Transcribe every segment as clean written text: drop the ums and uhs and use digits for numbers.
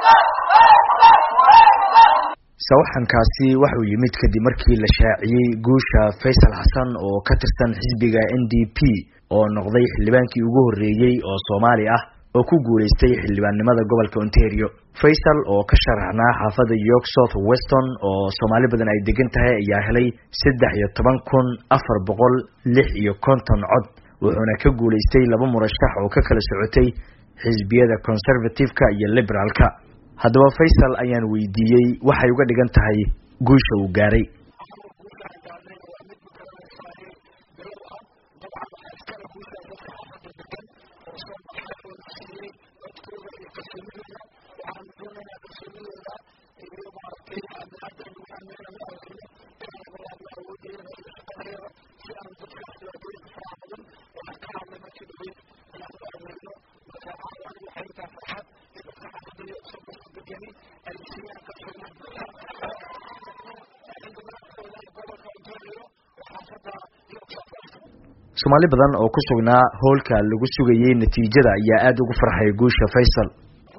sawxankaasi wuxuu yimid kadib markii la shaaciyay guusha Faysal Xasan oo ka tirsan xisbiga NDP oo noqday xildhibaankii ugu horeeyay oo Soomaali ah oo ku guuleystay xildhibaannimada gobolka Ontario. Faysal oo ka sharaxnaa xaafadda York South Weston oo Soomaali badan ay degan tahay ayaa helay 13,456 cod wuxuuna ka guuleystay laba murashax oo ka kala socotay xisbiyada Conservative-ka iyo Liberal-ka. haddaba Faysal ayaan weydiiyay waxay uga dhigan tahay guusha uu gaaray. Soomaali badan oo ku sugnaa hoolka lagu sugayay natiijada ayaa aad ugu farxay guusha Faysal.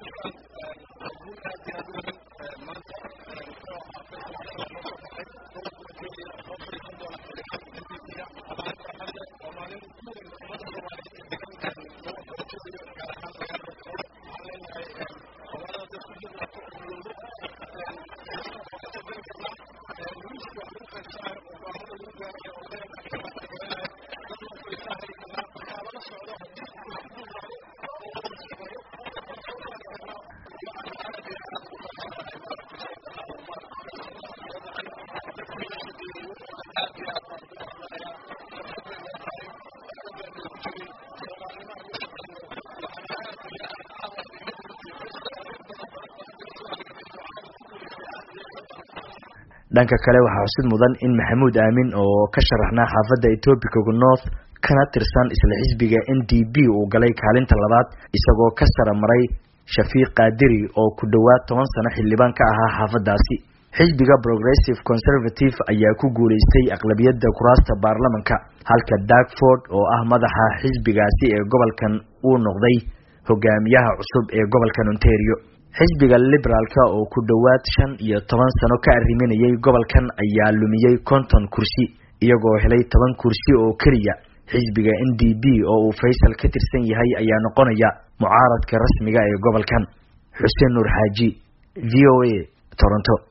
dhanka kale waxa xusid mudan in Maxamuud Aamin oo ka sharaxnaa xaafadda Etobicoke North kana tirsan isla xisbiga NDP uu galay kaalinta labaad isagoo ka saramaray Shafiiq Qaadiri oo ku dhawaad 10 sano xildhibaan ka ahaa xaafadaasi. xisbiga Progressive Conservative ayaa ku guuleystay aqlabiyadda kuraasta baarlamaanka halka Dartford oo ah madaxa xisbigaasi ee gobolkan uu noqday hogaamiyaha cusub ee gobolkan Ontario. xisbiga Liberal-ka oo ku dhawaad 15 sano ka arriminayay gobolkan ayaa lumiyay 50 kursi iyagoo helay 10 kursi oo kaliya. xisbiga NDP oo uu Faysal ka tirsan yahay ayaa noqonaya mucaaradka rasmiga ee gobolkan. Xuseen Nur Xaaji, VOA, Toronto.